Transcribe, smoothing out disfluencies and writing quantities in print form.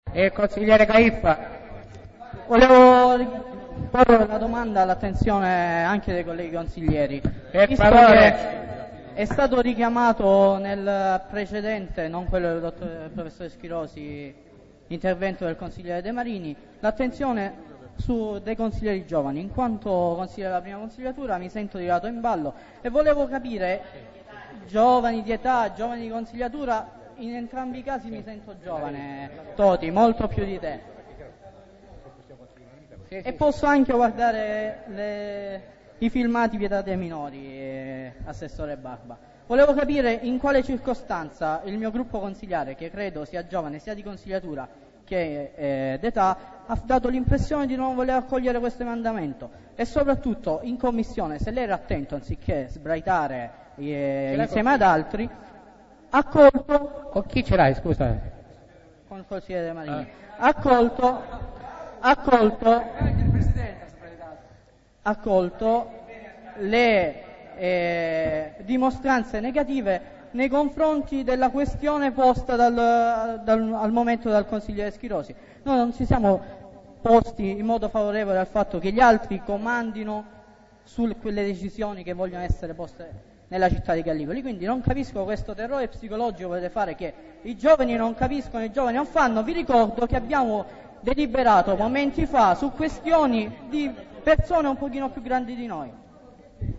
Consigliere Caiffa. Volevo porre la domanda all'attenzione anche dei colleghi consiglieri. Visto che è stato richiamato nel precedente, non quello del professore Schirosi, intervento del consigliere De Marini, l'attenzione dei consiglieri giovani. In quanto consigliere della prima consigliatura mi sento tirato in ballo e volevo capire, giovani di età, giovani di consigliatura, in entrambi i casi mi sento giovane, Toti, molto più di te. E posso anche guardare i filmati vietati ai minori, Assessore Barba. Volevo capire in quale circostanza il mio gruppo consigliare, che credo sia giovane sia di consigliatura che d'età, ha dato l'impressione di non voler accogliere questo emendamento. E soprattutto in commissione, se lei era attento, anziché sbraitare insieme ad altri, ha colto... Con chi ce l'hai, scusa? Con il consigliere De Marini. Ha colto le dimostranze negative nei confronti della questione posta al momento dal consigliere Schirosi. Noi non ci siamo posti in modo favorevole al fatto che gli altri comandino su quelle decisioni che vogliono essere poste nella città di Gallipoli, quindi non capisco questo terrore psicologico che volete fare, che i giovani non capiscono, i giovani non fanno. Vi ricordo che abbiamo deliberato momenti fa su questioni di persone un pochino più grandi di noi.